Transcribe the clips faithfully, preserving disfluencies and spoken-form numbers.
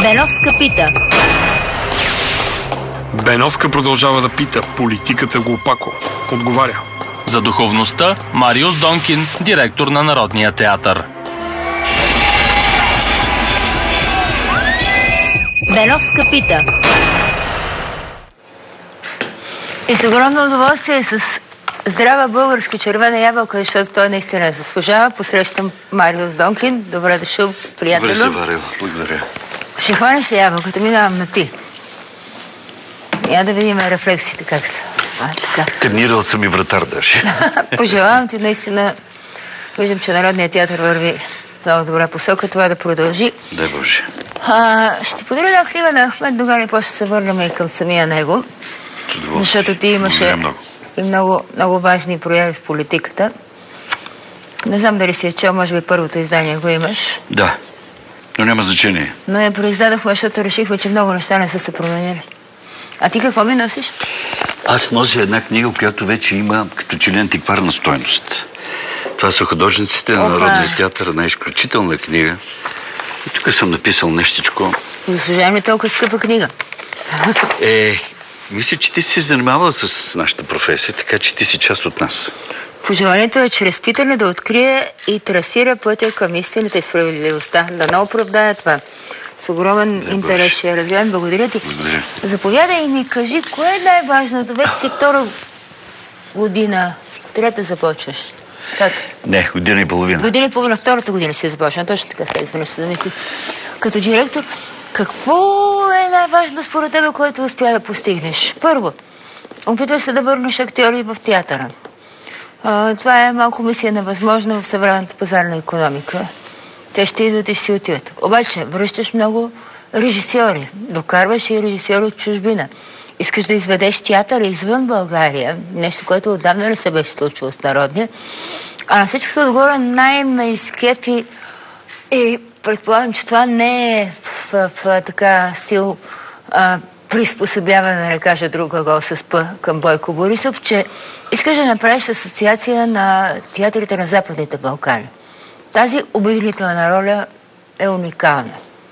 Беновска пита. Беновска продължава да пита. Политиката го опако. Отговаря. За духовността Мариус Донкин, директор на Народния театър. Беновска пита. И с огромно удоволствие, с здрава българска червена ябълка, защото той наистина заслужава. Посрещам Мариус Донкин. Добре дошъл, приятелю. Добре се варил, благодаря. Ще хванеш ли ябълката? Минавам на ти. Я да видим рефлексите как са. А, така. Тренирал съм и вратар даже. Пожелавам ти наистина. Виждам, че Народният театър върви в много добра посока. Това да продължи. Дай Боже. А, ще подаря една книга на Ахмед Доган и после се върнем и към самия него. Защото ти имаше много. и много, много важни прояви в политиката. Не знам дали си е чел, може би първото издание го имаш. Да, но няма значение. Но я произдадохме, защото решихме, че много неща не са се променили. А ти какво ми носиш? Аз нося една книга, която вече има като че ли антикварна стойност. Това са художниците на Народния театър, една изключителна книга. И тук съм написал нещичко. Заслужавам ли толкова скъпа книга? Е, мисля, че ти си се занимавала с нашата професия, така че ти си част от нас. Пожеланието е чрез питане да открие и трасира пътя към истината и справедливостта. Да не оправдая това. С огромен да, интерес ще я разгледам. Благодаря ти. Благодаря. Заповядай и ми кажи, кое е най-важното? Вече си втора година. Трета започваш. Как? Не, година и половина. Година и половина, втората година си започна. Точно така след изведнъж се замислих. Като директор, какво е най-важно според тебе, което успя да постигнеш? Първо, опитваш се да върнеш актьори в театъра. А, това е малко мисия невъзможна в съвременната пазарна икономика. Те ще идват и ще си отиват. Обаче, връщаш много режисьори. Докарваш и режисьори от чужбина. Искаш да изведеш театъра извън България. Нещо, което отдавна не се беше случило с Народния. А на всичкото отгоре най-ме изкефи и предполагам, че това не е в, в, в така стил а, приспособяване, да не кажа друга гол с П към Бойко Борисов, че искаш да направиш асоциация на театрите на Западните Балкани. Тази обединителна роля е уникална.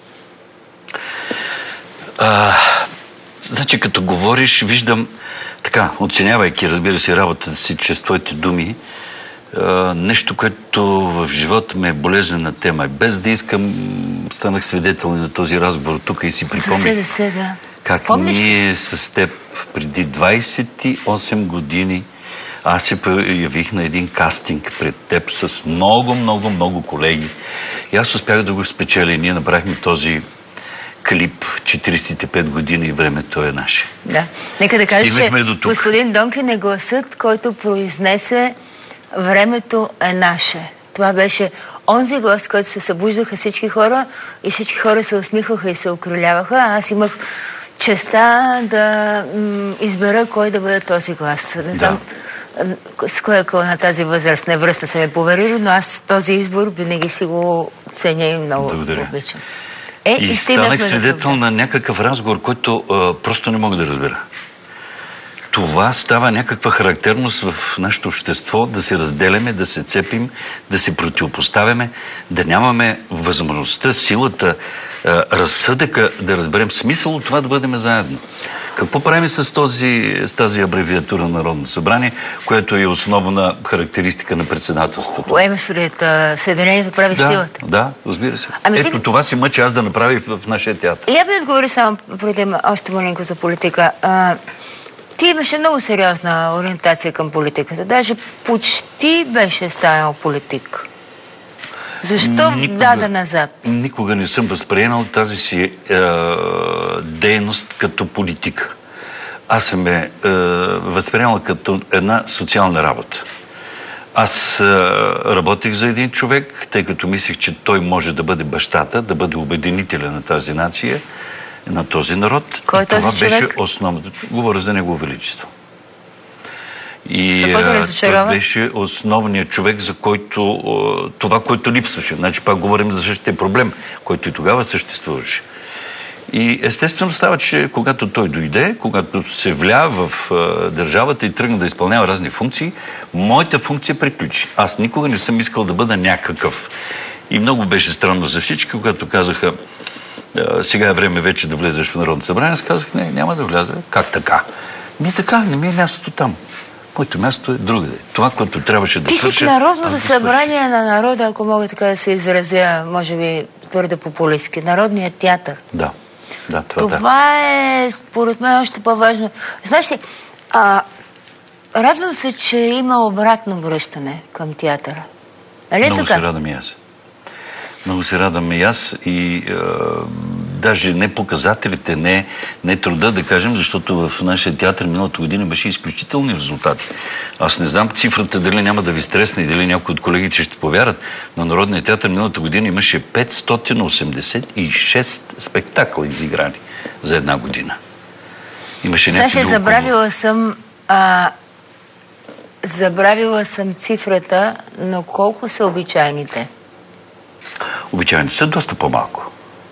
А, значи, като говориш, виждам, така, оценявайки, разбира се, работата си чрез твоите думи, а, нещо, което в живота ми е болезнена тема. Без да искам, станах свидетел на този разговор тук и си припомних се, да. как Помниш? Ние с теб преди двайсет и осем години аз се появих на един кастинг пред теб с много, много, много колеги. И аз успях да го спечеля и ние направихме този клип четирийсет и пет години и времето е наше. Да. Нека да кажа, че до господин Донкин е гласът, който произнесе времето е наше. Това беше онзи глас, който се събуждаха всички хора и всички хора се усмихваха и се окриляваха. Аз имах честа да м- избера кой да бъде този глас. Не знам да. С кой е на тази възрастна връзка са ме поверили, но аз този избор винаги си го ценя и много обичам. Е, и, и станах свидетел на някакъв разговор, който а, просто не мога да разбера. Това става някаква характерност в нашето общество, да се разделяме, да се цепим, да се противопоставяме, да нямаме възможността, силата, а, разсъдъка да разберем смисъл от това да бъдем заедно. Какво правим с, този, с тази абревиатура на Народно събрание, което е основна характеристика на председателството? Кое имаш пред Съединението прави да, силата? Да, разбира се. Ами Ето ти... това си мъча аз да направя в, в нашия театър. Я би отговори само преди още маленько за политика. А, ти имаше много сериозна ориентация към политиката. Даже почти беше станал политик. Защо никога, даде назад? Никога не съм възприемал тази си е, дейност като политика. Аз съм е, е възприемал като една социална работа. Аз е, работех за един човек, тъй като мислех, че той може да бъде бащата, да бъде обединителя на тази нация, на този народ. Кой е този това човек? Беше основното. Говоря за Негово Величество. И това беше основният човек, за който това, което липсваше. Значи пак говорим за същия проблем, който и тогава съществуваше. И естествено става, че когато той дойде, когато се вля в държавата и тръгна да изпълнява разни функции, моята функция приключи. Аз никога не съм искал да бъда някакъв. И много беше странно за всички, когато казаха: сега е време вече да влезеш в Народното събрание. Аз казах, не, няма да вляза. Как така? Ми така, не ми е мястото там. Моето място е другаде. Това, което трябваше да свърша... Ти си в Народното събрание на народа, ако мога така да се изразя, може би твърде популистски. Народният театър. Да, да, това, това да. е, според мен, още по-важно. Знаеш ли, а, радвам се, че има обратно връщане към театъра. Нали Много така? се радвам и аз. Много се радвам и аз и е, даже не показателите, не, не труда, да кажем, защото в нашия театър миналата година имаше изключителни резултати. Аз не знам цифрата дали няма да ви стресне и дали някои от колегите ще повярват, но Народния театър миналата година имаше петстотин осемдесет и шест спектакла изиграни за една година. Имаше Знаеш, някакви... забравила съм... А... Забравила съм цифрата, но колко са обичайните? Обичайните са доста по-малко.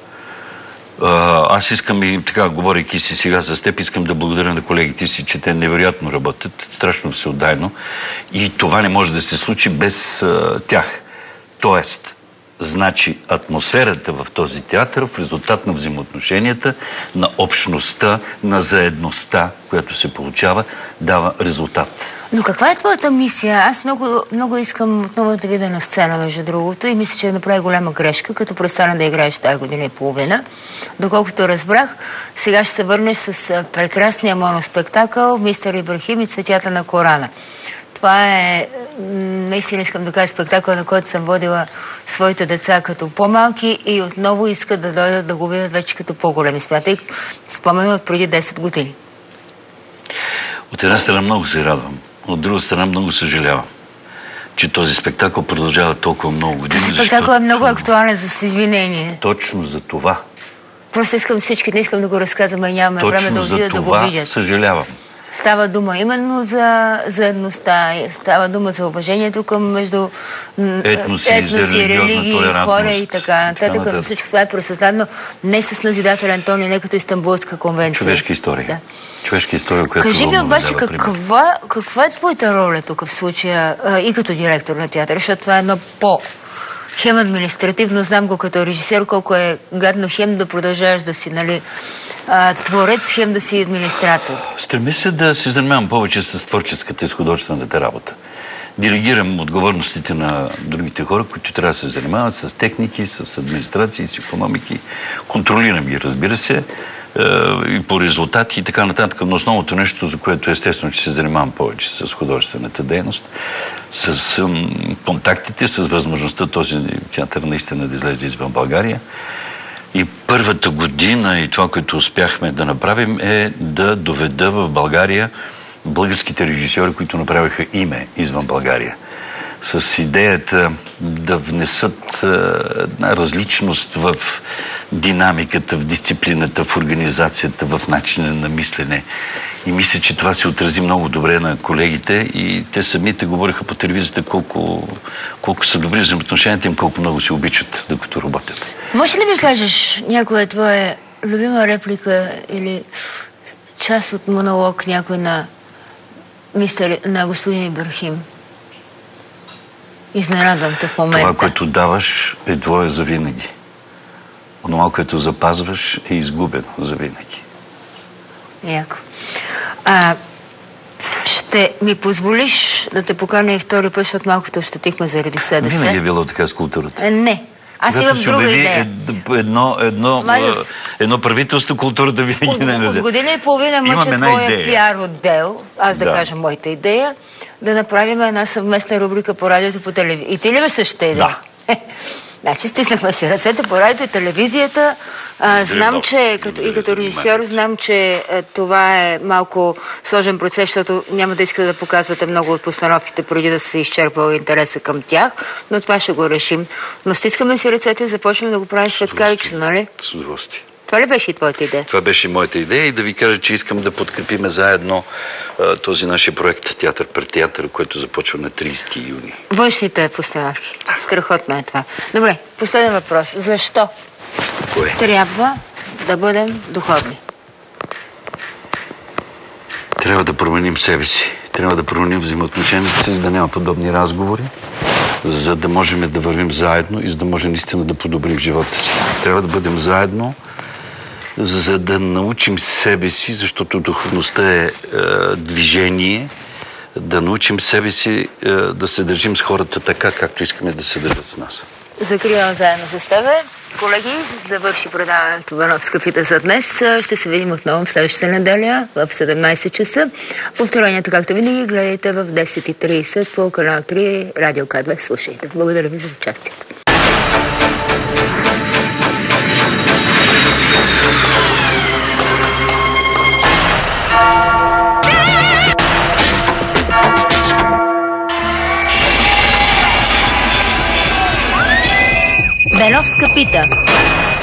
Аз искам и така, говорейки си сега с теб, искам да благодаря на колегите си, че те невероятно работят, страшно всеотдайно и това не може да се случи без а, тях. Тоест, значи атмосферата в този театър в резултат на взаимоотношенията, на общността, на заедността, която се получава, дава резултат. Но каква е твоята мисия? Аз много, много искам отново да видя на сцена, между другото, и мисля, че направи голяма грешка, като престана да играеш тази година и половина. Доколкото разбрах, сега ще се върнеш с прекрасния моноспектакъл Мистер Ибрахим и цветята на Корана. Това е, наистина искам да кажа, спектакъл, на който съм водила своите деца като по-малки и отново искат да дойдат да го видят вече като по-големи. Смятай, спомням от преди десет години. От една страна много се радвам, от друга страна много съжалявам, че този спектакъл продължава толкова много години. Този спектакъл е много актуален, за извинение. Точно за това. Просто искам всички, не искам да го разказвам, и нямаме Точно време да отидат да го видят. съжалявам. Става дума именно за заедността, става дума за уважението към между етноси, етноси религии, хора и така нататък. Но всичко това е пресъздадено не с назидателен тон и не като Истанбулска конвенция. Човешка история. Да. Човешка история, която... Кажи ми обаче, каква, каква е твоята роля тук в случая и като директор на театър, защото това е едно по... Хем административно, знам го като режисер, колко е гадно хем да продължаваш да си, нали, а, творец, хем да си администратор. Стремя се да се занимавам повече с творческата и с художествената работа. Делегирам отговорностите на другите хора, които трябва да се занимават с техники, с администрации, с икономики. Контролирам ги, разбира се, и по резултати и така нататък. Но основното нещо, за което естествено, че се занимавам повече с художествената дейност, с контактите, с възможността този театър наистина да излезе извън България. И първата година и това, което успяхме да направим, е да доведа в България българските режисьори, които направиха име извън България. С идеята да внесат една различност в динамиката, в дисциплината, в организацията, в начина на мислене. И мисля, че това се отрази много добре на колегите и те самите говориха по телевизията колко, колко са добри взаимоотношенията им, колко много се обичат, докато работят. Може ли ми кажеш някоя твоя любима реплика или част от монолог някой на, мистер, на господин Ибрахим? Изненадвам те в момента. Това, което даваш, е твое завинаги. Онова, което запазваш, е изгубено завинаги. Яко. А, ще ми позволиш да те поканя и втори път, защото малко те ощетихме заради СДС. Винаги е било така с културата. Е, не. Аз имам друга идея. Едно, едно, едно правителство, културата винаги не е. От година и половина мъча твоя пиар отдел, аз да, да кажа моята идея, да направим една съвместна рубрика по радиото, по телевизията. И ти ли ме същата идея? Да. Значи стиснахме си ръцете по радиото и телевизията. А, знам, че като, и като режисьор знам, че е, това е малко сложен процес, защото няма да искате да показвате много от постановките преди да се изчерпал интереса към тях, но това ще го решим. Но стискаме си ръцете и започваме да го правим светкавично, нали? С удоволствие. Това ли беше и твоята идея? Това беше моята идея и да ви кажа, че искам да подкрепиме заедно а, този нашия проект Театър пред театър, който започва на тридесети юни. Външните постановки. Страхотно е това. Добре, последен въпрос. Защо Кое? трябва да бъдем духовни? Трябва да променим себе си. Трябва да променим взаимоотношенията си, за да няма подобни разговори, за да можем да вървим заедно и за да можем наистина да подобрим живота си. Трябва да бъдем заедно, за да научим себе си, защото духовността е, е движение, да научим себе си е, да се държим с хората така, както искаме да се държат с нас. Закривам заедно с тебе. Колеги, завърши предаването Бановска пита за днес. Ще се видим отново в следващата неделя в седемнайсет часа. Повторенията, както винаги, гледайте в десет и трийсет по канал три, Радио К две. Слушайте. Благодаря ви за участието. Беновска пита.